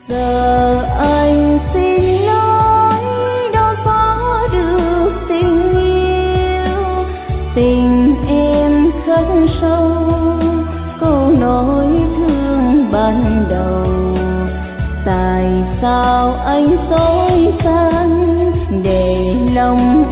Giờ anh xin nói đâu có được tình yêu, tình em khắc sâu câu nói thương ban đầu. Tại sao anh dối gian để lòng